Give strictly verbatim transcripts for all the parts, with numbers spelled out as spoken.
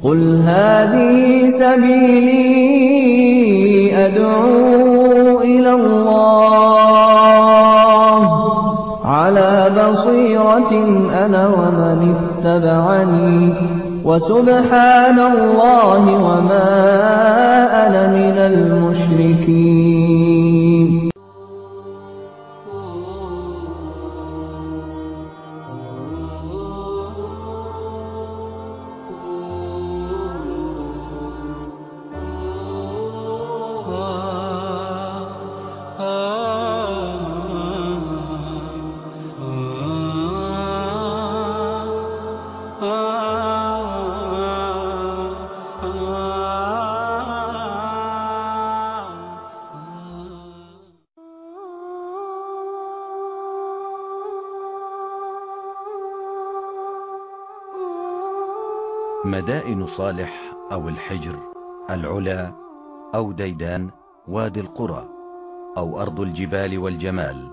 قل هذه سبيلي أدعو إلى الله على بصيرة أنا ومن اتبعني وسبحان الله وما أنا من المشركين. مدائن صالح أو الحجر، العلا أو ديدان، وادي القرى أو أرض الجبال والجمال،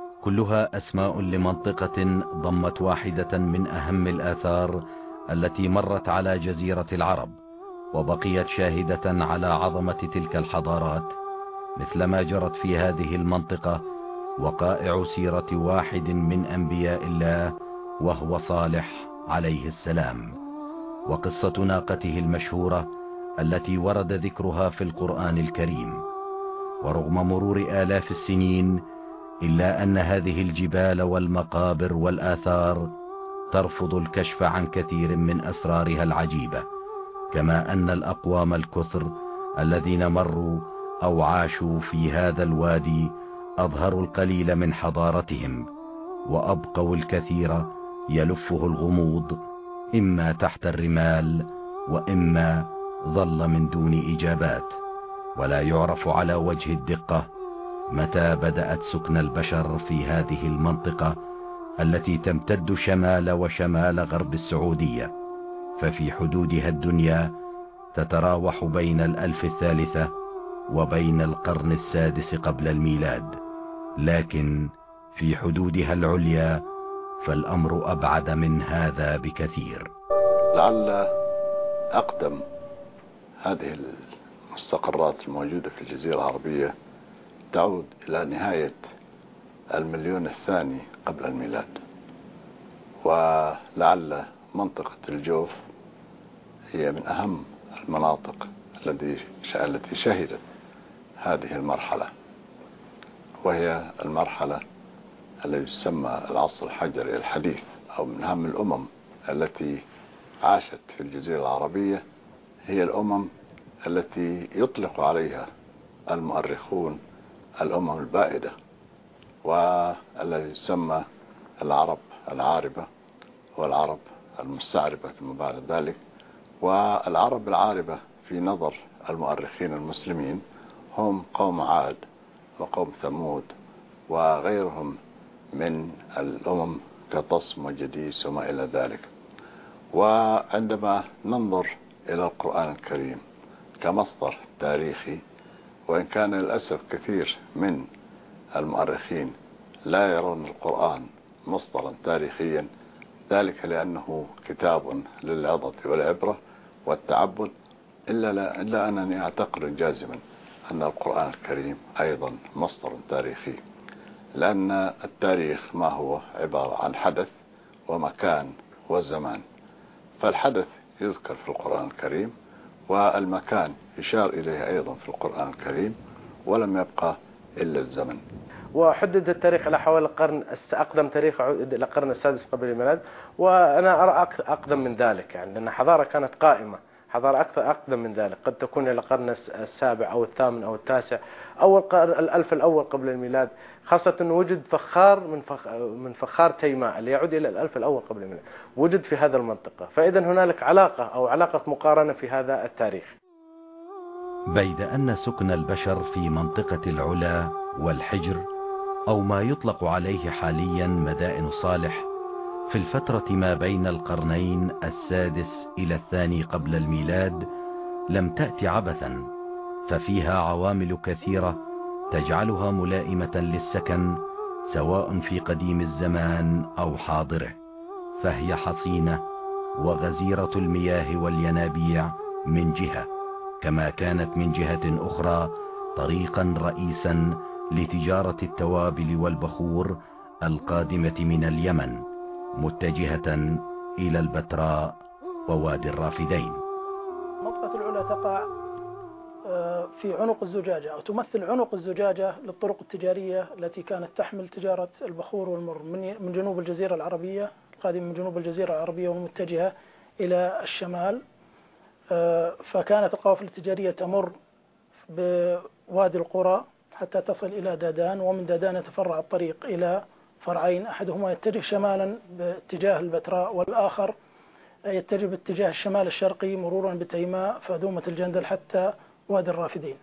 كلها أسماء لمنطقة ضمت واحدة من أهم الآثار التي مرت على جزيرة العرب، وبقيت شاهدة على عظمة تلك الحضارات، مثلما جرت في هذه المنطقة وقائع سيرة واحد من أنبياء الله وهو صالح عليه السلام، وقصة ناقته المشهورة التي ورد ذكرها في القرآن الكريم. ورغم مرور آلاف السنين إلا أن هذه الجبال والمقابر والآثار ترفض الكشف عن كثير من أسرارها العجيبة، كما أن الأقوام الكثر الذين مروا أو عاشوا في هذا الوادي أظهروا القليل من حضارتهم، وأبقوا الكثير يلفه الغموض، إما تحت الرمال وإما ظل من دون إجابات. ولا يعرف على وجه الدقة متى بدأت سكن البشر في هذه المنطقة التي تمتد شمال وشمال غرب السعودية، ففي حدودها الدنيا تتراوح بين الألف الثالثة وبين القرن السادس قبل الميلاد، لكن في حدودها العليا فالأمر أبعد من هذا بكثير. لعل أقدم هذه المستقرات الموجودة في الجزيرة العربية تعود إلى نهاية المليون الثاني قبل الميلاد، ولعل منطقة الجوف هي من أهم المناطق التي شهدت هذه المرحلة، وهي المرحلة التي تسمى العصر الحجري الحديث، أو من أهم الأمم التي عاشت في الجزيرة العربية. هي الأمم التي يطلق عليها المؤرخون الأمم البائدة، والذي يسمى العرب العاربة والعرب المستعربة ثم بعد ذلك. والعرب العاربة في نظر المؤرخين المسلمين هم قوم عاد وقوم ثمود وغيرهم من الأمم كطصم وجديس وما إلى ذلك. وعندما ننظر إلى القرآن الكريم كمصدر تاريخي، وإن كان للأسف كثير من المؤرخين لا يرون القرآن مصدرا تاريخيا، ذلك لأنه كتاب للعظة والعبرة والتعبد، إلا, لا إلا أنني أعتقد جازما أن القرآن الكريم أيضا مصدر تاريخي، لأن التاريخ ما هو عبارة عن حدث ومكان وزمان، فالحدث يذكر في القرآن الكريم والمكان يشار إليه أيضا في القرآن الكريم، ولم يبقى إلا الزمن. وحدد التاريخ على حوالي القرن أقدم تاريخ إلى القرن السادس قبل الميلاد، وأنا أرى أقدم من ذلك، يعني لأن حضارة كانت قائمة، حضارة أكثر أقدم من ذلك، قد تكون إلى القرن السابع أو الثامن أو التاسع أو الألف الأول قبل الميلاد، خاصة أنه وجد فخار من فخ من فخار تيماء اللي يعود إلى الألف الأول قبل الميلاد، وجد في هذا المنطقة، فإذا هنالك علاقة أو علاقة مقارنة في هذا التاريخ. بيد أن سكن البشر في منطقة العلا والحجر، أو ما يطلق عليه حاليا مدائن صالح، في الفترة ما بين القرنين السادس إلى الثاني قبل الميلاد لم تأتي عبثا، ففيها عوامل كثيرة تجعلها ملائمة للسكن سواء في قديم الزمان أو حاضره، فهي حصينة وغزيرة المياه والينابيع من جهة، كما كانت من جهة أخرى طريقا رئيسا لتجارة التوابل والبخور القادمة من اليمن متجهة إلى البتراء ووادي الرافدين. منطقة العلا تقع في عنق الزجاجة، أو تمثل عنق الزجاجة للطرق التجارية التي كانت تحمل تجارة البخور والمر من جنوب الجزيرة العربية، القادمة من جنوب الجزيرة العربية والمتجهة إلى الشمال. فكانت القوافل التجارية تمر بوادي القرى حتى تصل إلى دادان، ومن دادان يتفرع الطريق إلى فرعين، أحدهما يتجه شمالا باتجاه البتراء، والآخر يتجه باتجاه الشمال الشرقي مرورا بتيماء فدومة الجندل حتى وادي الرافدين.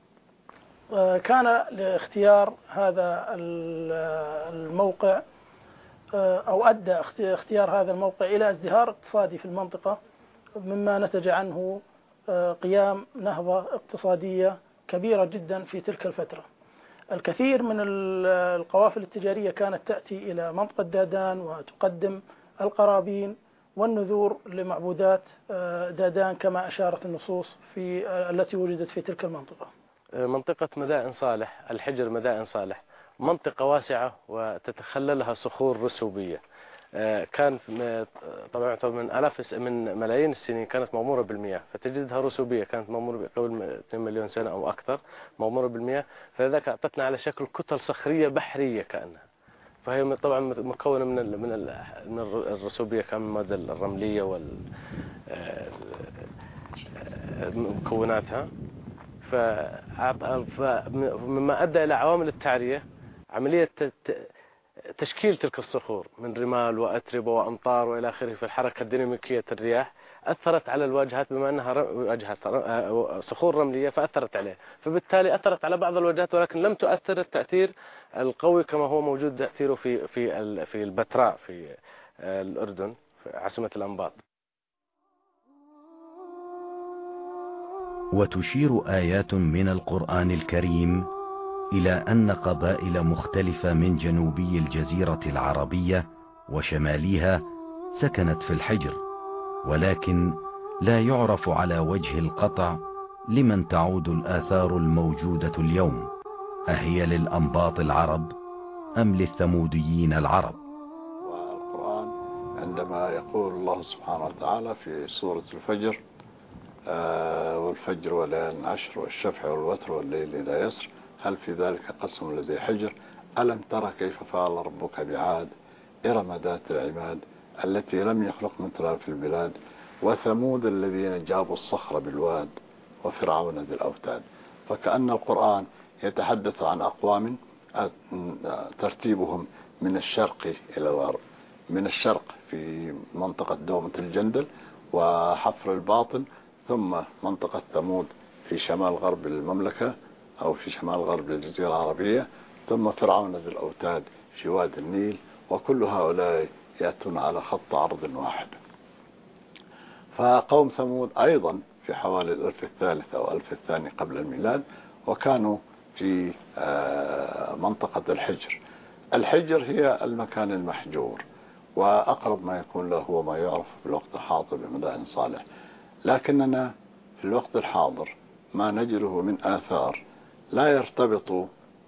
كان لاختيار هذا الموقع أو أدى اختيار هذا الموقع إلى ازدهار اقتصادي في المنطقة، مما نتج عنه قيام نهضة اقتصادية كبيرة جدا في تلك الفترة. الكثير من القوافل التجارية كانت تأتي إلى منطقة دادان وتقدم القرابين والنذور لمعبودات دادان كما أشارت النصوص في التي وجدت في تلك المنطقة. منطقة مدائن صالح، الحجر مدائن صالح، منطقة واسعة وتتخللها صخور رسوبية. كان طبعا من آلاف من ملايين السنين كانت مغمورة بالمياه، فتجدها رسوبية، كانت مغمورة قبل اثنين مليون سنة أو أكثر مغمورة بالمياه، فذلك أعطتنا على شكل كتل صخرية بحرية كأنها. فهي طبعا مكونة من من من الرسوبية، كان المادة الرملية وال مكوناتها. فمما أدى إلى عوامل التعرية عملية تشكيل تلك الصخور من رمال وأتربة وأمطار وإلى آخره في الحركة الديناميكية الرياح، أثرت على الواجهات بما أنها واجهات صخور رملية فأثرت عليه، فبالتالي أثرت على بعض الواجهات ولكن لم تؤثر التأثير القوي كما هو موجود تأثيره في في في البتراء في الأردن في عاصمة الأنباط. وتشير آيات من القرآن الكريم إلى أن قبائل مختلفة من جنوبي الجزيرة العربية وشماليها سكنت في الحجر، ولكن لا يعرف على وجه القطع لمن تعود الآثار الموجودة اليوم، أهي للأنباط العرب أم للثموديين العرب؟ والقرآن عندما يقول الله سبحانه وتعالى في سورة الفجر آه والفجر وليال عشر والشفع والوتر والليل إذا يسر هل في ذلك قسم لذي حجر ألم ترى كيف فعل ربك بعاد إرم ذات العماد التي لم يخلق مثلها في البلاد وثمود الذين جابوا الصخر بالواد وفرعون ذي الأوتاد. فكأن القرآن يتحدث عن أقوام ترتيبهم من الشرق إلى الغرب، من الشرق في منطقة دومة الجندل وحفر الباطن، ثم منطقة ثمود في شمال غرب المملكة أو في شمال غرب الجزيرة العربية، ثم فرعون ذي الأوتاد في وادي النيل، وكل هؤلاء يأتون على خط عرض واحد. فقوم ثمود أيضا في حوالي الألف الثالث أو الألف الثاني قبل الميلاد، وكانوا في منطقة الحجر. الحجر هي المكان المحجور، وأقرب ما يكون له هو ما يعرف في الوقت الحاضر بمدائن صالح. لكننا في الوقت الحاضر ما نجده من آثار لا يرتبط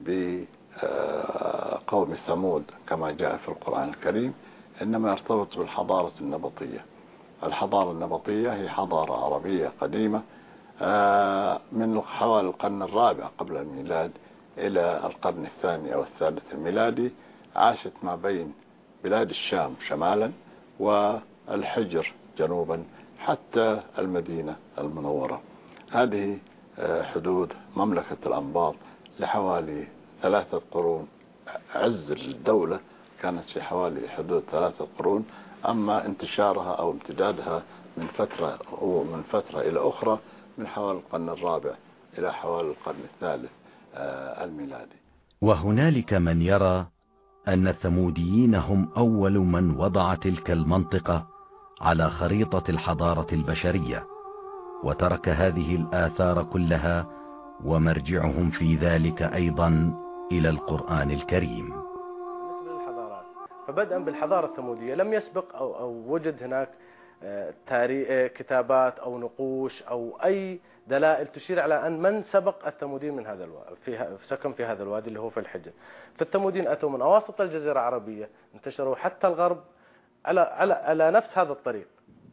بقوم ثمود كما جاء في القرآن الكريم، إنما يرتبط بالحضارة النبطية. الحضارة النبطية هي حضارة عربية قديمة من حوالي القرن الرابع قبل الميلاد إلى القرن الثاني أو الثالث الميلادي، عاشت ما بين بلاد الشام شمالا والحجر جنوبا حتى المدينة المنورة. هذه حدود مملكة الأنباط لحوالي ثلاثة قرون. عز الدولة كانت في حوالي حدود ثلاثة قرون، أما انتشارها أو امتدادها من فترة ومن فترة إلى أخرى من حوالي القرن الرابع إلى حوالي القرن الثالث الميلادي. وهنالك من يرى أن الثموديين هم أول من وضع تلك المنطقة على خريطة الحضارة البشرية، وترك هذه الآثار كلها ومرجعهم في ذلك أيضا إلى القرآن الكريم. بالنسبة للحضارات، فبدءا بالحضارة الثمودية لم يسبق أو, أو وجد هناك تاريخ كتابات أو نقوش أو أي دلائل تشير على أن من سبق الثموديين من هذا الوادي في سكن في هذا الوادي اللي هو في الحجر. فالثموديين أتوا من أواسط الجزيرة العربية، انتشروا حتى الغرب على على على نفس هذا الطريق،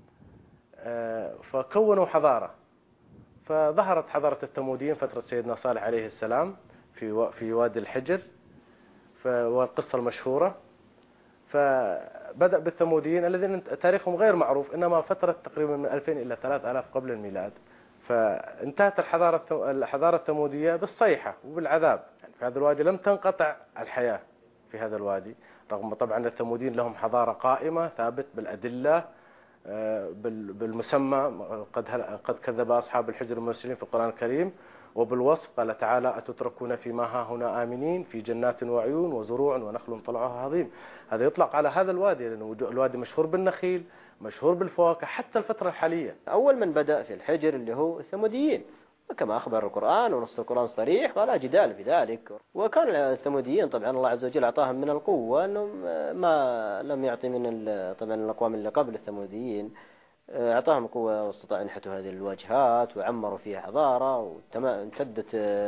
فكونوا حضارة. فظهرت حضارة الثموديين فترة سيدنا صالح عليه السلام في في وادي الحجر، والقصة المشهورة. فبدأ بالثموديين الذين تاريخهم غير معروف، إنما فترة تقريبا من ألفين إلى ثلاثة آلاف قبل الميلاد. فانتهت الحضارة الحضارة الثمودية بالصيحة وبالعذاب، يعني في هذا الوادي لم تنقطع الحياة في هذا الوادي، رغم طبعا الثموديين لهم حضارة قائمة ثابت بالأدلة بالمسمى. قد قد كذب أصحاب الحجر المرسلين في القرآن الكريم، وبالوصف قال تعالى: أتتركون فيما ها هنا آمنين في جنات وعيون وزروع ونخل طلعها هضيم. هذا يطلق على هذا الوادي لأنه الوادي مشهور بالنخيل، مشهور بالفواكه حتى الفترة الحالية. أول من بدأ في الحجر اللي هو الثموديين، وكما أخبر القرآن ونص القرآن صريح ولا جدال في ذلك. وكان الثموديين طبعا الله عز وجل أعطاهم من القوة أنهم ما لم يعطي من طبعا الأقوام اللي قبل الثموديين، أعطاهم قوة واستطاعوا أن ينحتوا هذه الواجهات وعمروا فيها حضارة، وامتدت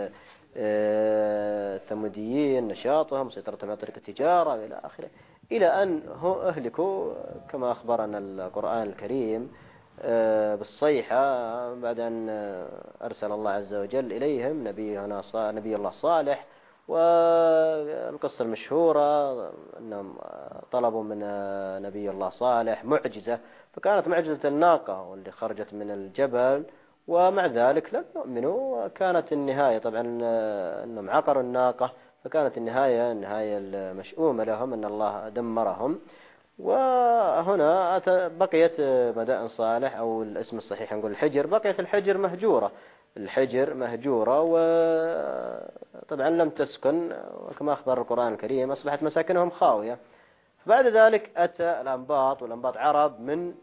الثموديين نشاطهم وسيطرتهم على طريق التجارة إلى آخره، إلى أن أهلكوا كما أخبرنا القرآن الكريم بالصيحة بعد أن أرسل الله عز وجل إليهم نبينا نبي الله صالح. والقصة المشهورة أنهم طلبوا من نبي الله صالح معجزة، فكانت معجزة الناقة واللي خرجت من الجبل، ومع ذلك لم يؤمنوا. كانت النهاية طبعا أنهم عقروا الناقة، فكانت النهاية النهاية المشؤومة لهم أن الله دمرهم. وهنا بقيت مدائن صالح، أو الاسم الصحيح نقول الحجر، بقيت الحجر مهجورة. الحجر مهجورة وطبعا لم تسكن، وكما أخبر القرآن الكريم أصبحت مساكنهم خاوية. بعد ذلك أتى الأنباط، والأنباط عرب من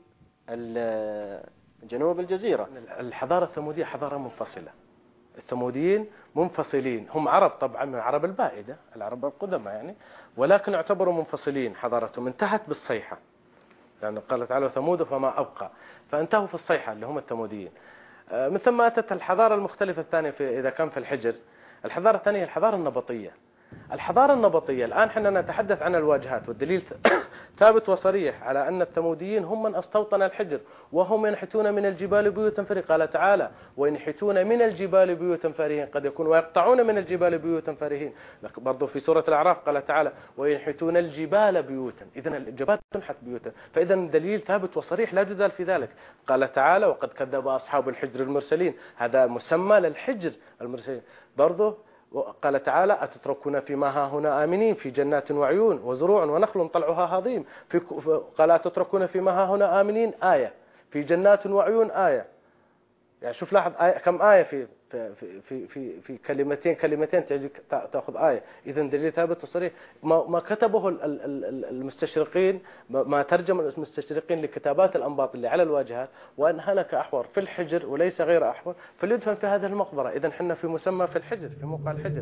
جنوب الجزيرة. الحضارة الثمودية حضارة منفصلة، الثموديين منفصلين، هم عرب طبعا من العرب البائدة، العرب القدماء يعني، ولكن يعتبروا منفصلين. حضارتهم انتهت بالصيحة، لأنه يعني قال تعالى: ثمود فما أبقى، فانتهوا في الصيحة اللي هم الثموديين. من ثم أتت الحضارة المختلفة الثانية في إذا كان في الحجر. الحضارة الثانية الحضارة النبطية. الحضارة النبطية الآن حنا نتحدث عن الواجهات، والدليل ثابت وصريح على أن الثموديين هم من استوطن الحجر، وهم ينحتون من الجبال بيوتا فرهين. قال تعالى: وينحتون من الجبال بيوتا فرهين، قد يكون ويقطعون من الجبال بيوتا فرهين. برضو في سورة الأعراف قال تعالى: وينحتون الجبال بيوتا، إذن الجبال تنحت بيوتا. فإذا دليل ثابت وصريح لا جدال في ذلك. قال تعالى: وقد كذب أصحاب الحجر المرسلين، هذا مسمى للحجر المرسلين. برضو قال تعالى: أتتركون فيما ها هنا آمنين في جنات وعيون وزروع ونخل طلعها هضيم. في قال: أتتركون فيما ها هنا آمنين آية، في جنات وعيون آية. يعني شوف لاحظ آية كم آية في في في في, في كلمتين كلمتين تجيك تأخذ آية. إذا دليل ثابت وصريح. ما ما كتبه المستشرقين، ما ترجم المستشرقين لكتابات الأنباط اللي على الواجهات، وأن هلك أحور في الحجر وليس غير أحور فليدفن في هذه المقبرة. إذا حنا في مسمى في الحجر، في موقع الحجر.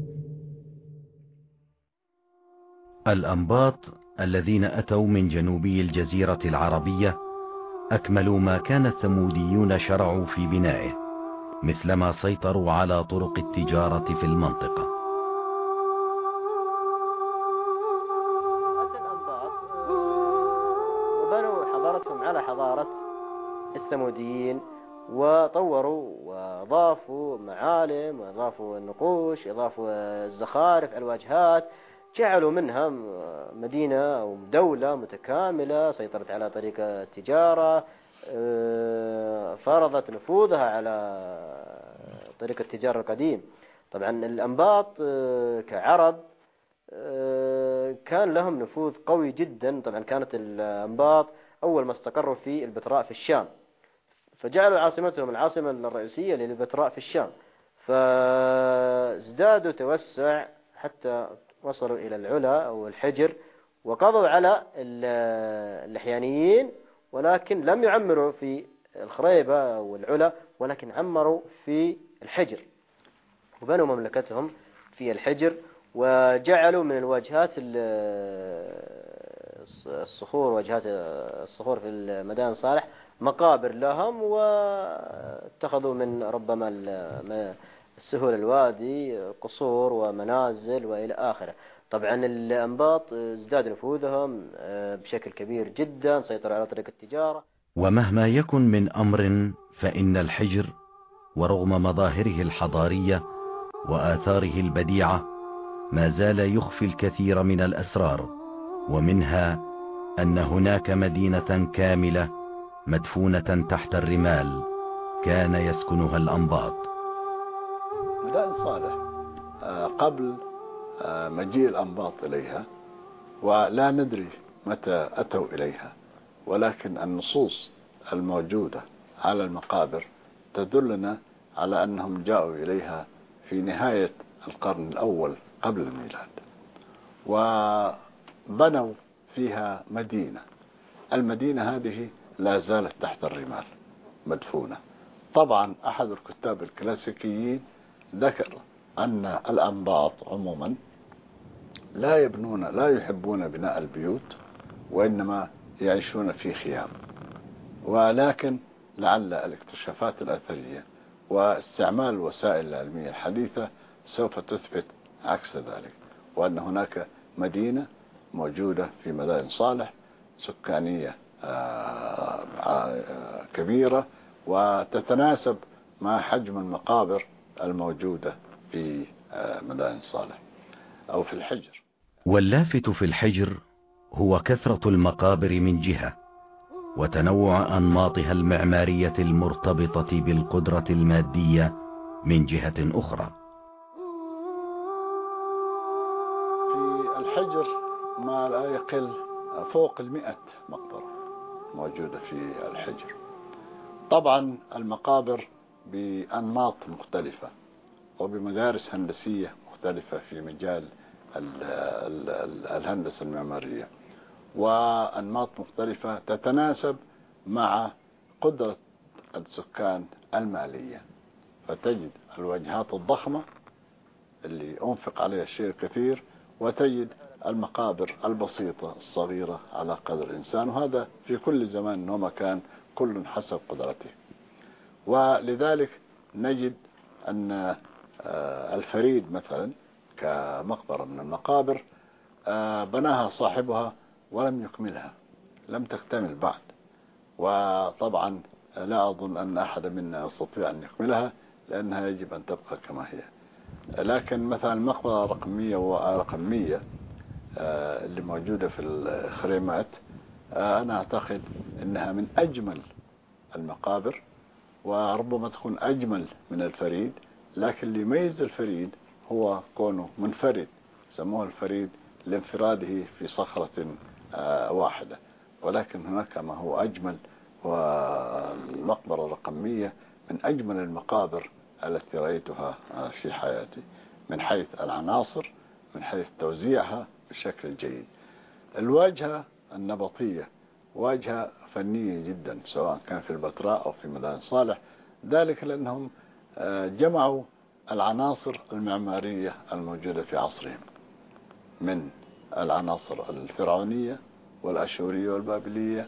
الأنباط الذين أتوا من جنوبي الجزيرة العربية أكملوا ما كان الثموديون شرعوا في بنائه، مثلما سيطروا على طرق التجارة في المنطقة. أتى الأنباط وبنوا حضارتهم على حضارة الثموديين، وطوروا وأضافوا معالم وأضافوا النقوش، أضافوا الزخارف، الواجهات، جعلوا منها مدينة أو دولة متكاملة سيطرت على طريق التجارة، فرضت نفوذها على طريق التجارة القديم. طبعا الأنباط كعرب كان لهم نفوذ قوي جدا. طبعا كانت الأنباط أول ما استقروا في البتراء في الشام، فجعلوا عاصمتهم العاصمة الرئيسية للبتراء في الشام، فازدادوا توسع حتى وصلوا إلى العلا أو الحجر، وقضوا على اللحيانيين، ولكن لم يعمروا في الخريبة والعلا، ولكن عمروا في الحجر، وبنوا مملكتهم في الحجر، وجعلوا من الواجهات الصخور واجهات الصخور في مدائن صالح مقابر لهم، واتخذوا من ربما السهول الوادي قصور ومنازل وإلى آخره. طبعا الأنباط ازداد نفوذهم بشكل كبير جدا، سيطروا على طريق التجارة. ومهما يكن من أمر فإن الحجر ورغم مظاهره الحضارية وآثاره البديعة ما زال يخفي الكثير من الأسرار، ومنها أن هناك مدينة كاملة مدفونة تحت الرمال كان يسكنها الأنباط. مدائن صالح قبل مجيء الأنباط إليها، ولا ندري متى أتوا إليها، ولكن النصوص الموجودة على المقابر تدلنا على أنهم جاءوا إليها في نهاية القرن الأول قبل الميلاد، وبنوا فيها مدينة. المدينة هذه لا زالت تحت الرمال مدفونة. طبعا أحد الكتاب الكلاسيكيين ذكر أن الأنباط عموما لا يبنون لا يحبون بناء البيوت، وإنما يعيشون في خيام، ولكن لعل الاكتشافات الأثرية واستعمال الوسائل العلمية الحديثة سوف تثبت عكس ذلك، وأن هناك مدينة موجودة في مدائن صالح سكانية كبيرة وتتناسب مع حجم المقابر الموجودة في مدائن صالح أو في الحجر. واللافت في الحجر هو كثرة المقابر من جهة، وتنوع أنماطها المعمارية المرتبطة بالقدرة المادية من جهة أخرى. في الحجر ما لا يقل فوق المئة مقبرة موجودة في الحجر. طبعا المقابر بأنماط مختلفة وبمدارس هندسية مختلفة في مجال الهندسة المعمارية، وأنماط مختلفة تتناسب مع قدرة السكان المالية، فتجد الوجهات الضخمة اللي أنفق عليها الشيء الكثير، وتجد المقابر البسيطة الصغيرة على قدر الإنسان، وهذا في كل زمان ومكان كل حسب قدرته. ولذلك نجد أن الفريد مثلا كمقبرة من المقابر بناها صاحبها ولم يكملها، لم تكتمل بعد، وطبعا لا أظن أن أحد منا يستطيع أن يكملها لأنها يجب أن تبقى كما هي. لكن مثلا المقبرة رقم مية ورقم مية اللي موجودة في الخريمات أنا أعتقد أنها من أجمل المقابر، وربما تكون أجمل من الفريد، لكن اللي يميز الفريد هو كونه منفرد، سموه الفريد لانفراده في صخرة واحدة، ولكن هناك ما هو أجمل، والمقبرة رقم مية من أجمل المقابر التي رأيتها في حياتي من حيث العناصر، من حيث توزيعها بشكل جيد. الواجهة النبطية واجهة فنية جدا، سواء كان في البتراء أو في مدائن صالح، ذلك لأنهم جمعوا العناصر المعمارية الموجودة في عصرهم من العناصر الفرعونية والأشورية والبابلية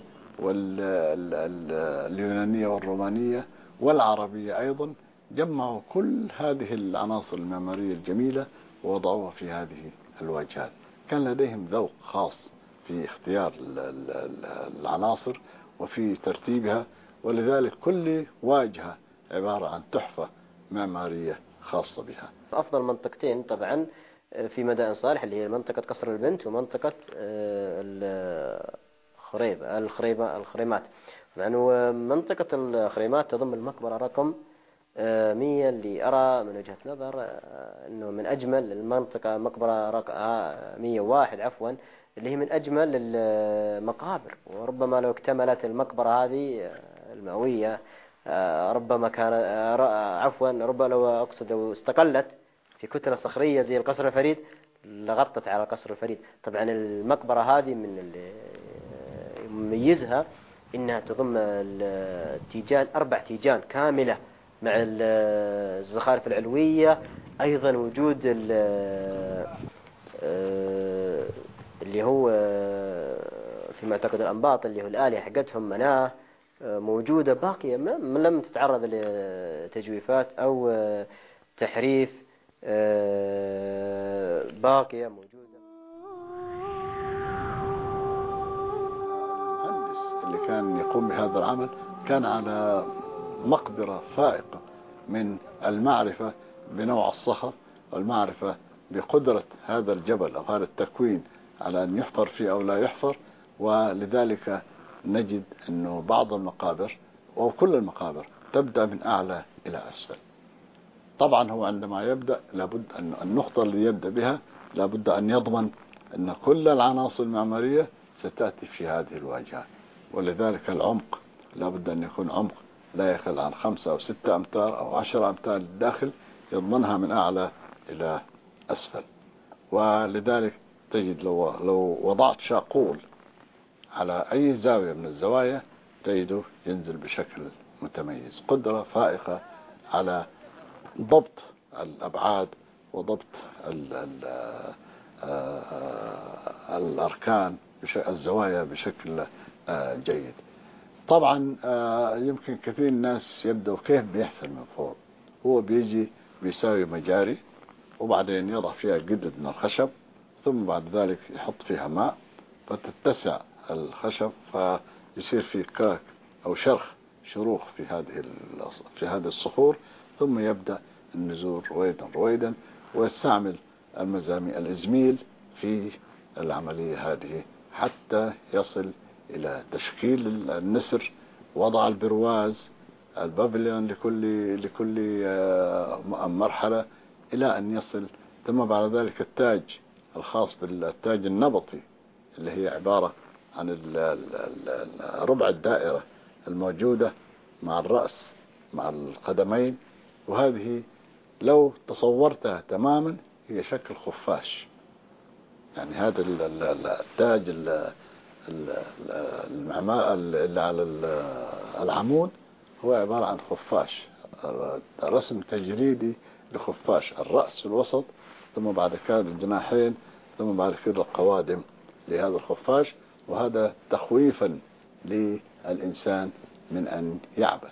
واليونانية والرومانية والعربية أيضا، جمعوا كل هذه العناصر المعمارية الجميلة ووضعوها في هذه الواجهات. كان لديهم ذوق خاص في اختيار العناصر وفي ترتيبها، ولذلك كل واجهة عبارة عن تحفة معمارية خاصة بها. أفضل منطقتين طبعا في مدائن صالح اللي هي منطقة قصر البنت ومنطقة الخريب الخريبة الخريمات. يعني منطقة الخريمات تضم المقبرة رقم مية اللي أرى من وجهة نظر أنه من أجمل المنطقة، مقبرة رقم مية وواحد عفوا اللي هي من أجمل المقابر، وربما لو اكتملت المقبرة هذه المئوية ربما كان عفوا ربما لو أقصد لو استقلت في كتلة صخرية زي القصر الفريد لغطت على قصر الفريد. طبعا المقبرة هذه من اللي يميزها إنها تضم التيجان أربع تيجان كاملة مع الزخارف العلوية، أيضا وجود اللي هو في معتقد الأنباط اللي هو الآلهة حقتهم مناه موجودة باقية ما لم تتعرض لتجويفات أو تحريف، باقية موجودة. المهندس اللي كان يقوم بهذا العمل كان على مقدرة فائقة من المعرفة بنوع الصخر والمعرفة بقدرة هذا الجبل أو هذا التكوين على أن يحفر فيه أو لا يحفر. ولذلك نجد أنه بعض المقابر أو كل المقابر تبدأ من أعلى إلى أسفل. طبعا هو عندما يبدأ لابد أن النقطة اللي يبدأ بها لابد أن يضمن أن كل العناصر المعمارية ستأتي في هذه الواجهة، ولذلك العمق لابد أن يكون عمق لا يقل عن خمسة أو ستة أمتار أو عشرة أمتار للداخل، يضمنها من أعلى إلى أسفل. ولذلك تجد لو, لو وضعت شاقول على أي زاوية من الزوايا تجده ينزل بشكل متميز، قدرة فائقة على ضبط الأبعاد وضبط ال ال الأركان الزوايا بشكل جيد. طبعا يمكن كثير الناس يبدأوا كيف بيحصل من فوق. هو بيجي بيساوي مجاري وبعدين يضع فيها قدر من الخشب، ثم بعد ذلك يحط فيها ماء فتتسع الخشب فيصير في كراك أو شرخ شروخ في هذه في هذه الصخور، ثم يبدأ النزول رويدا رويدا ويستعمل المزامي الإزميل في العملية هذه حتى يصل إلى تشكيل النسر، وضع البرواز البافليون لكل لكل مرحلة إلى أن يصل، ثم بعد ذلك التاج الخاص بالتاج النبطي اللي هي عبارة عن ربع الدائرة الموجودة مع الرأس مع القدمين، وهذه لو تصورتها تماما هي شكل خفاش. يعني هذا التاج المعماء اللي على العمود هو عبارة عن خفاش، رسم تجريدي لخفاش، الرأس في الوسط ثم بعد كده الجناحين ثم بعد كده القوادم لهذا الخفاش، وهذا تخويفا للإنسان من أن يعبث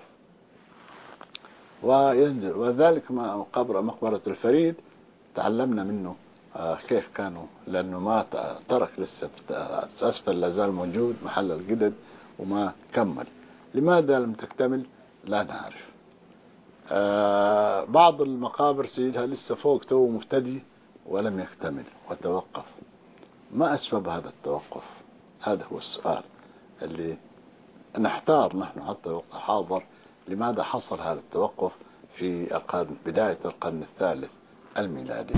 وينزل. وذلك ما قبر مقبرة الفريد تعلمنا منه كيف كانوا، لأنه ما ترك لسه أسفل لازال موجود محل القدد وما كمل. لماذا لم تكتمل لا نعرف. بعض المقابر سيدها لسه فوق تو مبتدي ولم يكتمل وتوقف. ما أسبب هذا التوقف؟ هذا هو السؤال اللي نحتار نحن حتى الوقت الحاضر، لماذا حصل هذا التوقف في القرن بداية القرن الثالث الميلادي.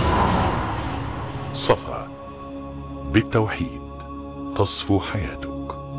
صفا بالتوحيد تصفو حياتك.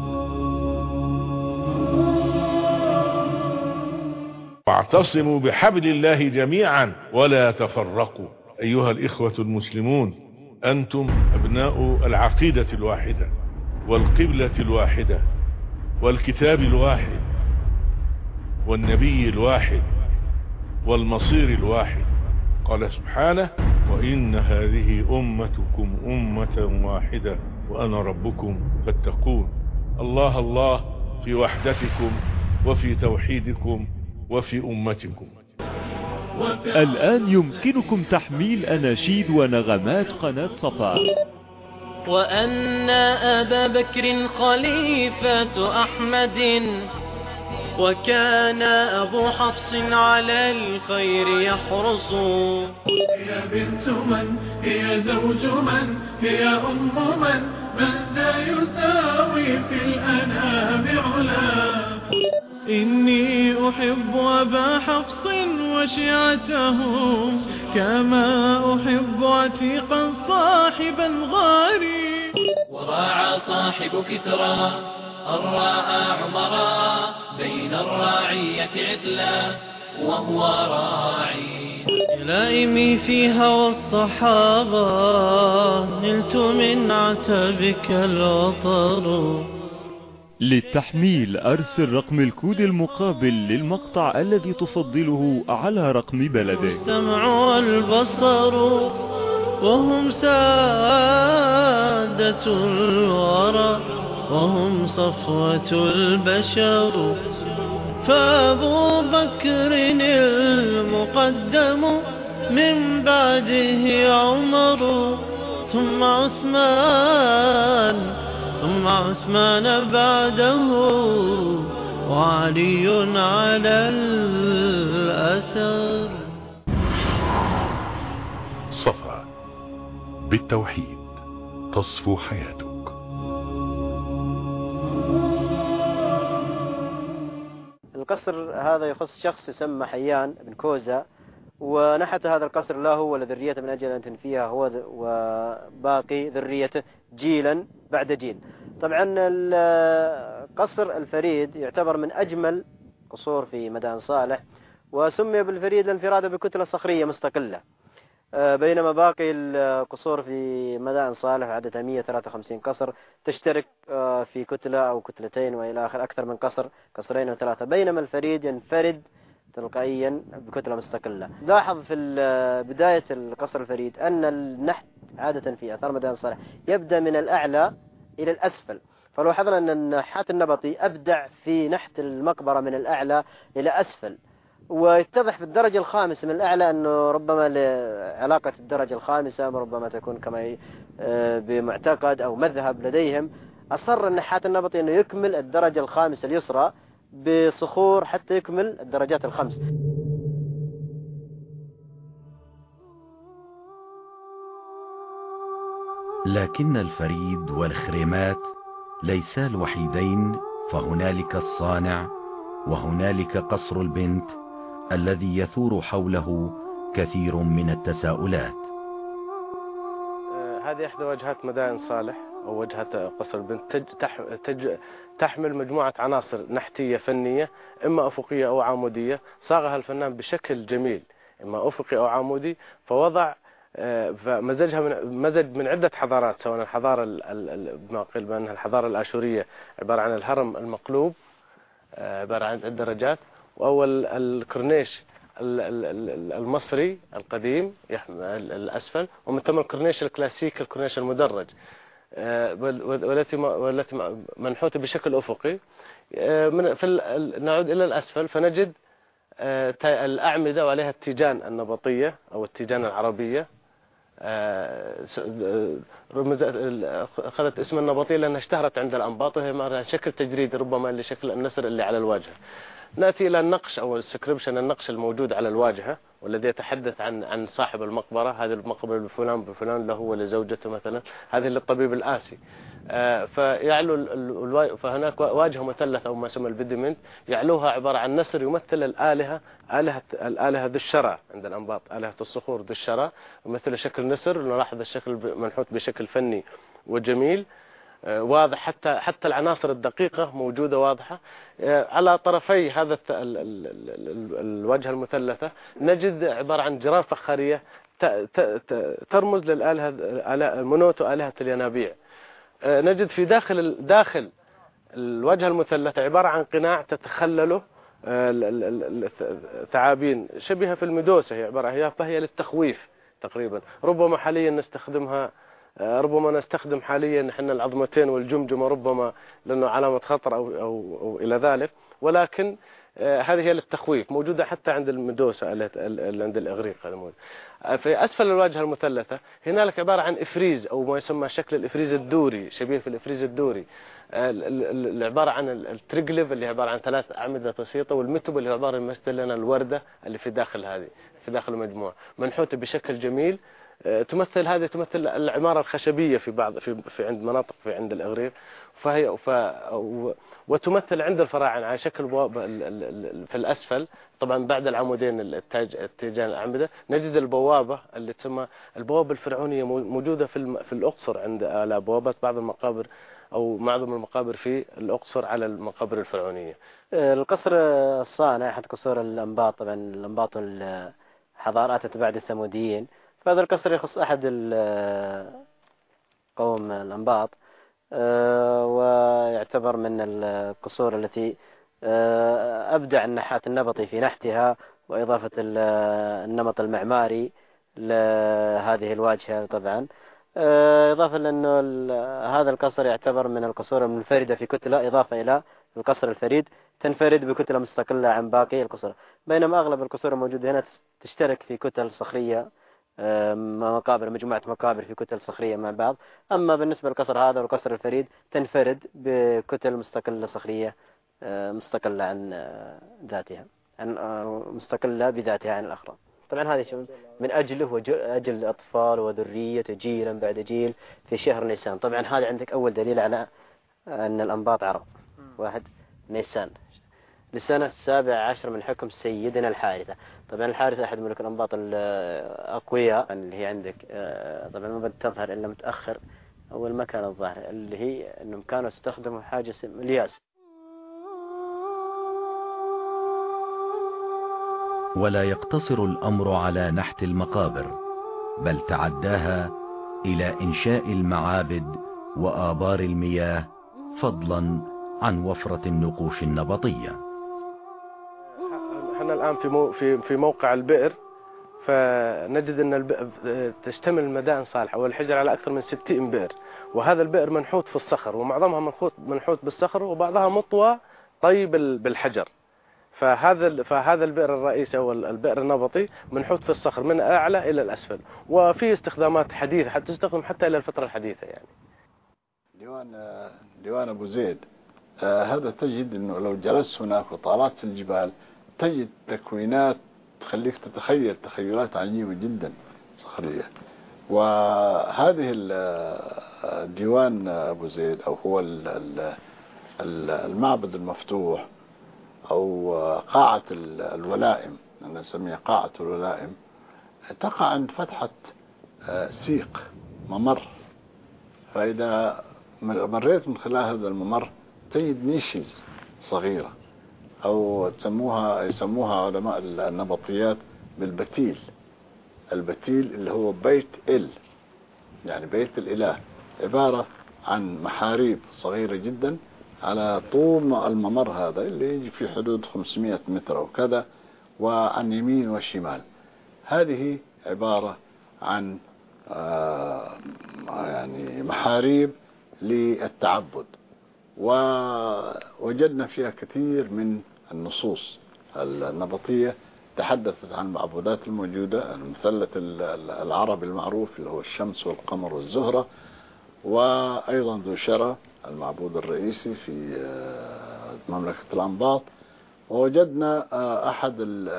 واعتصموا بحبل الله جميعا ولا تفرقوا. أيها الإخوة المسلمون، أنتم أبناء العقيدة الواحدة والقبلة الواحدة والكتاب الواحد والنبي الواحد والمصير الواحد. قال سبحانه: وإن هذه أمتكم أمة واحدة وأنا ربكم فاتقون. الله الله في وحدتكم وفي توحيدكم وفي أمتكم. الآن يمكنكم تحميل أناشيد ونغمات قناة صفا. وأن أبا بكر خليفة أحمد، وكان أبو حفص على الخير يحرص. هي بنت من، هي زوج من، هي أم من، من ذا يساوي في الأنام علا. إني أحب أبا حفص وشيعته، كما أحب عتيقا صاحب الغار. وراعى صاحب كسرى الراء عمرا، بين الراعية عدلا وهو راعي. لائمي في هوى الصحابة، نلت من عتبك الوطر. للتحميل أرسل رقم الكود المقابل للمقطع الذي تفضله على رقم بلدك. السمع والبصر وهم سادة الورى، وهم صفوة البشر. فأبو بكر المقدم من بعده عمر ثم عثمان ثم عثمان بعده وعلي على الأثر. صفا بالتوحيد تصفو حياتك. القصر هذا يخص شخص يسمى حيان بن كوزة، ونحت هذا القصر له ولذريته من أجل أن تنفيها هو وباقي ذريته جيلا بعد جيل. طبعا القصر الفريد يعتبر من أجمل قصور في مدائن صالح، وسمي بالفريد لانفراده بكتلة صخرية مستقلة، بينما باقي القصور في مدائن صالح عددها مئة وثلاثة وخمسين قصر تشترك في كتلة أو كتلتين وإلى آخر أكثر من قصر، قصرين وثلاثة، بينما الفريد ينفرد تلقائيا بكتلة مستقلة. لاحظ في بداية القصر الفريد أن النحت عادة في آثار مدائن صالح يبدأ من الأعلى إلى الأسفل، فلو حضرنا أن النحات النبطي أبدع في نحت المقبرة من الأعلى إلى أسفل، ويتضح في الدرجة الخامسة من الأعلى أنه ربما علاقة الدرجة الخامسة ربما تكون كما بمعتقد أو مذهب لديهم. أصر النحات النبطي أنه يكمل الدرجة الخامسة اليسرى بصخور حتى يكمل الدرجات الخمس. لكن الفريد والخريمات ليسا الوحيدين، فهنالك الصانع وهنالك قصر البنت الذي يثور حوله كثير من التساؤلات. هذه إحدى وجهات مدائن صالح أو وجهة قصر البنت، تج تح تج تحمل مجموعة عناصر نحتية فنية، إما أفقية أو عمودية، صاغها الفنان بشكل جميل، إما أفقي أو عمودي، فوضع فمزجها من مزج من عدة حضارات، سواء الحضارة ما قيل بأنها الحضارة الآشورية عبارة عن الهرم المقلوب عبارة عن عدة درجات، وأول الكورنيش المصري القديم الأسفل، ومن ثم الكورنيش الكلاسيكي الكورنيش المدرج، والتي والتي منحوتة بشكل أفقي. في نعود إلى الأسفل فنجد الأعمدة وعليها التيجان النبطية أو التيجان العربية، أخذت اسم النبطية لأنها اشتهرت عند الأنباط، وهي شكل تجريدي ربما لشكل النسر اللي على الواجهة. نأتي إلى النقش أو السكريبشن، النقش الموجود على الواجهة والذي يتحدث عن عن صاحب المقبرة، هذه المقبرة بفلان بفلان له ولزوجته مثلا، هذه للطبيب الآسي. فيعلو الو... فهناك واجهة مثلث أو ما يسمى البيدمنت، يعلوها عبارة عن نسر يمثل الآلهة، آلهة الآلهة ذو الشرى عند الأنباط، آلهة الصخور ذو الشرى يمثل شكل نسر. نلاحظ الشكل منحوت بشكل فني وجميل واضح، حتى حتى العناصر الدقيقة موجودة واضحة. على طرفي هذا الوجه المثلثة نجد عبارة عن جرار فخارية ترمز للآلهة منوت وآلهة الينابيع. نجد في داخل داخل الوجه المثلث عبارة عن قناع تتخلله ثعابين شبيهة في الميدوسة، هي عبارة هي فهي للتخويف تقريبا. ربما حاليا نستخدمها، ربما نستخدم حاليا نحن العظمتين والجمجمة ربما لأنه علامة خطر أو, أو, أو إلى ذلك، ولكن هذه هي للتخويف، موجودة حتى عند الميدوسة اللي عند الإغريق. في أسفل الواجهة المثلثة هنالك عبارة عن إفريز أو ما يسمى شكل الإفريز الدوري، شبيه في الإفريز الدوري، عبارة عن التريجليف اللي عبارة عن ثلاث أعمدة بسيطة، والمتب اللي عبارة يمثل لنا الوردة اللي في داخل هذه في داخل المجموعة، منحوتة بشكل جميل. تمثل هذه تمثل العمارة الخشبية في بعض في, في عند مناطق في عند الإغريق، فهي ف وتمثل عند الفراعنة على شكل بواب في الأسفل. طبعا بعد العمودين التاج التيجان الأعمدة نجد البوابة اللي تسمى البوابة الفرعونية، موجودة في في الأقصر عند على بوابات بعض المقابر أو معظم المقابر في الأقصر على المقابر الفرعونية. القصر الصانع أحد قصور الأنباط، طبعا الأنباط الحضارات بعد الثموديين، فهذا القصر يخص أحد قوم الأنباط، ويعتبر من القصور التي أبدع النحات النبطي في نحتها وإضافة النمط المعماري لهذه الواجهة. طبعا إضافة لأنه هذا القصر يعتبر من القصور المنفردة في كتلة، إضافة إلى القصر الفريد تنفرد بكتلة مستقلة عن باقي القصور، بينما أغلب القصور الموجودة هنا تشترك في كتل صخرية، مقابر مجموعة مقابر في كتل صخرية مع بعض. أما بالنسبة للقصر هذا والقصر الفريد تنفرد بكتل مستقلة صخرية مستقلة عن ذاتها، عن مستقلة بذاتها عن الأخرى. طبعا هذا شيء من أجله وأجل الأطفال وذرية جيلا بعد جيل في شهر نيسان. طبعا هذا عندك أول دليل على أن الأنباط عرب. واحد نيسان للسنة السابع عشر من حكم سيدنا الحارثة. طبعا الحارثة أحد ملوك الأنباط الأقوياء اللي هي عندك، طبعا ما بدأت تظهر إلا متأخر، أول ما كانت ظاهرة اللي هي أنهم كانوا يستخدموا حاجة اسمها الياس. ولا يقتصر الأمر على نحت المقابر، بل تعداها إلى إنشاء المعابد وآبار المياه، فضلا عن وفرة النقوش النبطية. احنا الآن في مو في في موقع البئر، فنجد أن البئر تشتمل المدائن صالحة والحجر على أكثر من ستين بئر، وهذا البئر منحوت في الصخر، ومعظمها منحوت منحوت بالصخر، وبعضها مطوى طيب بالحجر. فهذا فهذا البئر الرئيسي هو البئر النبطي منحوت في الصخر من الأعلى إلى الأسفل، وفيه استخدامات حديثة حتى تستخدم حتى إلى الفترة الحديثة. يعني ديوان ديوان أبو زيد آه هذا تجد أنه لو جلست هناك وطالعت في الجبال تجد تكوينات تخليك تتخيل تخيلات عجيبة جدا صخرية. وهذه ديوان أبو زيد أو هو المعبد المفتوح أو قاعة الولائم، أنا نسميها قاعة الولائم، تقع عند فتحة سيق ممر. فإذا مريت من خلال هذا الممر تجد نيشز صغيرة، أو تسموها يسموها علماء النبطيات بالبتيل. البتيل اللي هو بيت ال، يعني بيت الإله، عبارة عن محاريب صغيرة جدا على طول الممر هذا اللي يجي في حدود خمسمائة متر أو كذا، وعن يمين وشمال. هذه عبارة عن آه يعني محاريب للتعبد، ووجدنا فيها كثير من النصوص النبطية تحدثت عن المعبودات الموجودة، المثلث العربي المعروف اللي هو الشمس والقمر والزهرة، وأيضا ذو شرى المعبود الرئيسي في مملكة الأنباط. ووجدنا أحد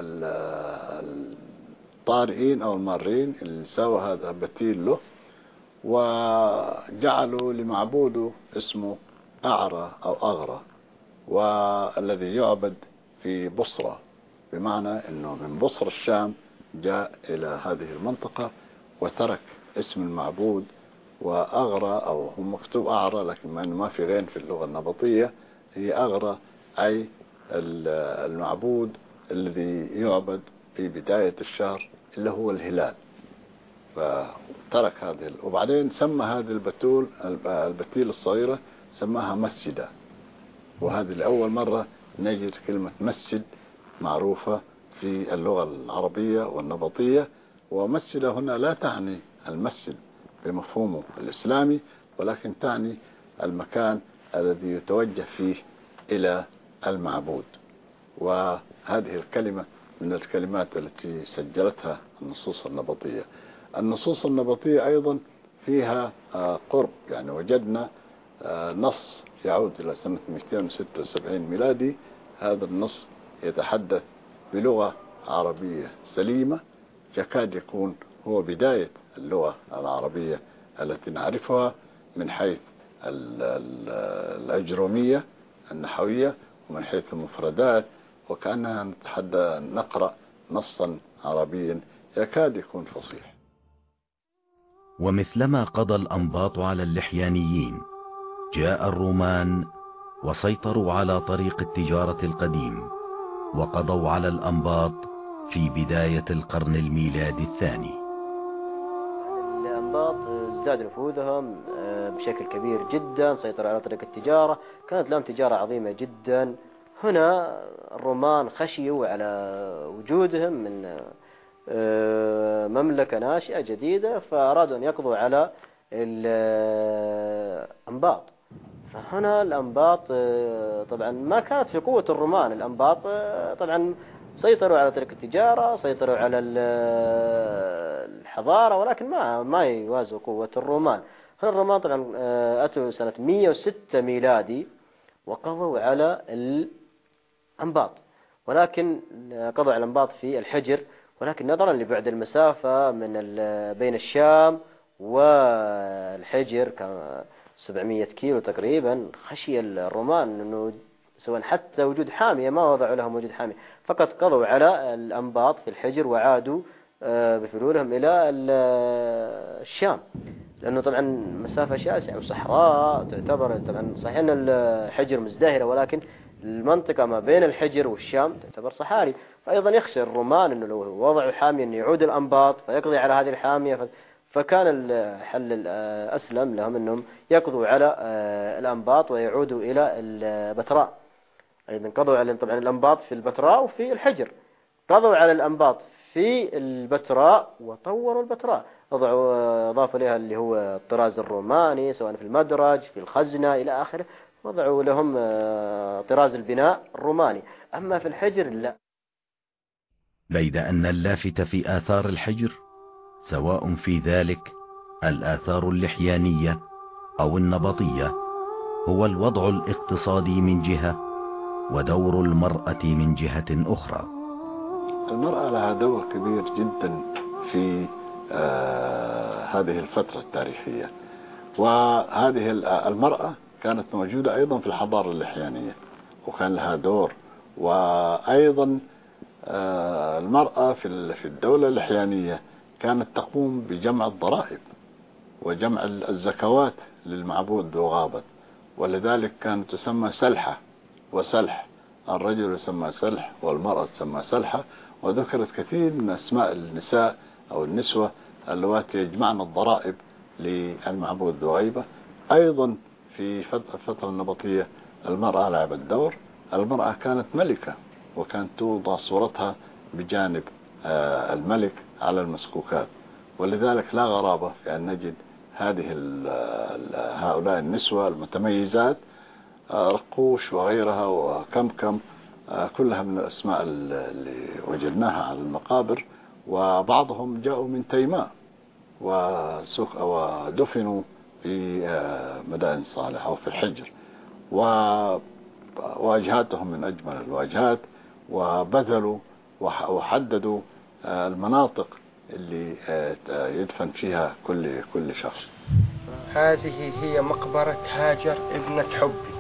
الطارئين أو المارين اللي سوى هذا بتيل له، وجعلوا لمعبوده اسمه أعرى أو أغرى، والذي يعبد في بصرة، بمعنى أنه من بصرة الشام جاء إلى هذه المنطقة وترك اسم المعبود. وأغرى أو هو مكتوب أعرى لكن ما في غين في اللغة النبطية، هي أغرى أي المعبود الذي يعبد في بداية الشهر اللي هو الهلال. فترك هذه، وبعدين سمى هذه البتول البتيل الصغيرة سماها مسجدا، وهذه لأول مرة نجد كلمة مسجد معروفة في اللغة العربية والنبطية. ومسجد هنا لا تعني المسجد بمفهومه الإسلامي، ولكن تعني المكان الذي يتوجه فيه إلى المعبود. وهذه الكلمة من الكلمات التي سجلتها النصوص النبطية. النصوص النبطية أيضا فيها قرب، يعني وجدنا نص يعود إلى سنة مئتين وستة وسبعين ميلادي. هذا النص يتحدث بلغة عربية سليمة، يكاد يكون هو بداية اللغة العربية التي نعرفها من حيث الأجرومية النحوية ومن حيث المفردات، وكأننا نتحدى نقرأ نصا عربيا يكاد يكون فصيح. ومثلما قضى الأنباط على اللحيانيين، جاء الرومان وسيطروا على طريق التجارة القديم، وقضوا على الأنباط في بداية القرن الميلادي الثاني. الأنباط ازداد نفوذهم بشكل كبير جدا، سيطروا على طريق التجارة، كانت لهم تجارة عظيمة جدا. هنا الرومان خشيوا على وجودهم من مملكة ناشئة جديدة، فأرادوا أن يقضوا على الأنباط. فهنا الأنباط طبعا ما كانت في قوة الرومان. الأنباط طبعا سيطروا على تلك التجارة، سيطروا على الحضارة، ولكن ما ما يوازوا قوة الرومان. هنا الرومان طبعا أتوا سنة مئة وستة ميلادي وقضوا على الأنباط، ولكن قضوا على الأنباط في الحجر، ولكن نظرا لبعد المسافة من بين الشام والحجر سبعمئة كيلو تقريبا، خشي الرومان أنه سواء حتى وجود حامية ما وضعوا لهم وجود حامية، فقط قضوا على الأنباط في الحجر وعادوا بفلولهم إلى الشام، لأنه طبعا مسافة شاسعة وصحراء تعتبر. طبعا صحيح أن الحجر مزدهرة، ولكن المنطقة ما بين الحجر والشام تعتبر صحاري، فأيضا يخشى الرومان أنه لو وضعوا حامية أن يعود الأنباط فيقضي على هذه الحامية، فكان الحل الأسلم لهم أنهم يقضوا على الأنباط ويعودوا إلى البتراء. أيضا قضوا على طبعا الأنباط في البتراء وفي الحجر، قضوا على الأنباط في البتراء وطوروا البتراء، وضعوا أضافوا لها اللي هو الطراز الروماني سواء في المدرج في الخزنة إلى آخره، وضعوا لهم طراز البناء الروماني. أما في الحجر لا. بيد أن اللافت في آثار الحجر سواء في ذلك الآثار اللحيانية أو النبطية هو الوضع الاقتصادي من جهة، ودور المرأة من جهة أخرى. المرأة لها دور كبير جدا في آه هذه الفترة التاريخية، وهذه المرأة كانت موجودة أيضا في الحضارة اللحيانية وكان لها دور. وأيضا آه المرأة في الدولة اللحيانية كانت تقوم بجمع الضرائب وجمع الزكوات للمعبود وغابت، ولذلك كانت تسمى سلحة وسلح. الرجل يسمى سلح والمرأة تسمى سلحة، وذكرت كثير من أسماء النساء أو النسوة اللواتي يجمعن الضرائب للمعبود وغيبة. أيضا في الفترة النبطية المرأة لعبت دور. المرأة كانت ملكة وكانت توضع صورتها بجانب الملك على المسكوكات، ولذلك لا غرابة في أن نجد هذه هؤلاء النسوة المتميزات رقوش وغيرها وكمكم كلها من الأسماء اللي وجدناها على المقابر، وبعضهم جاءوا من تيماء ودفنوا في مدائن صالح أو في الحجر، وواجهاتهم من أجمل الواجهات، وبذلوا وحددوا المناطق اللي يدفن فيها كل كل شخص. هذه هي مقبرة هاجر ابنة حبي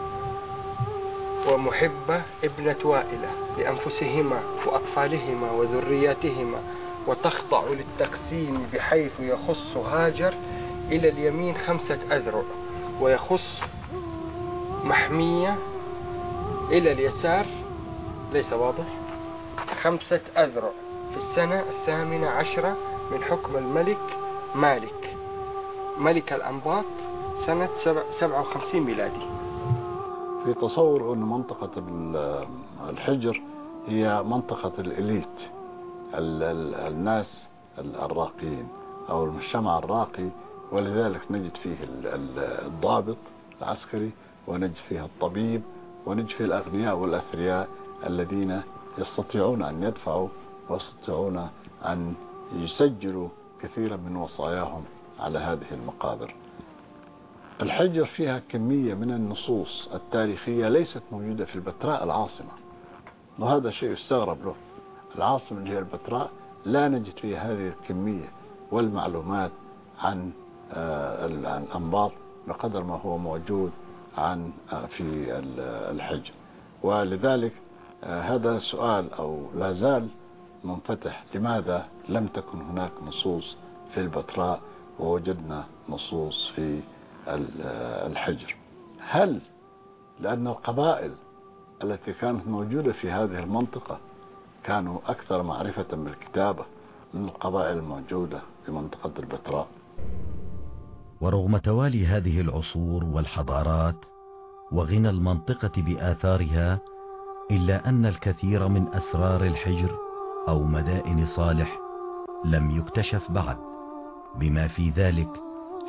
ومحبة ابنة وائلة لأنفسهما وأطفالهما وذرياتهما، وتخضع للتقسيم بحيث يخص هاجر إلى اليمين خمسة أذرع، ويخص محمية إلى اليسار ليس واضح خمسة أذرع في السنة الثامنة عشرة من حكم الملك مالك ملك الأنباط سنة سبعة وخمسين ميلادي. في تصور أن منطقة الحجر هي منطقة الإليت، الناس الراقيين أو المجتمع الراقي، ولذلك نجد فيه الضابط العسكري، ونجد فيه الطبيب، ونجد فيه الأغنياء والأثرياء الذين يستطيعون أن يدفعوا ويستطيعون أن يسجلوا كثيرا من وصاياهم على هذه المقابر. الحجر فيها كمية من النصوص التاريخية ليست موجودة في البتراء العاصمة، وهذا شيء يستغرب له. العاصمة اللي هي البتراء لا نجد فيها هذه الكمية والمعلومات عن الأنباط بقدر ما هو موجود عن في الحجر، ولذلك هذا سؤال أو لا زال منفتح، لماذا لم تكن هناك نصوص في البتراء ووجدنا نصوص في الحجر؟ هل لأن القبائل التي كانت موجودة في هذه المنطقة كانوا أكثر معرفة بالكتابة من القبائل الموجودة في منطقة البتراء؟ ورغم توالي هذه العصور والحضارات وغنى المنطقة بآثارها، إلا أن الكثير من أسرار الحجر أو مدائن صالح لم يكتشف بعد، بما في ذلك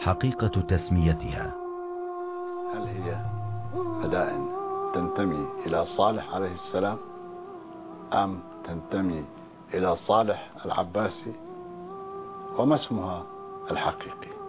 حقيقة تسميتها؟ هل هي مدائن تنتمي إلى صالح عليه السلام أم تنتمي إلى صالح العباسي؟ وما اسمها الحقيقي؟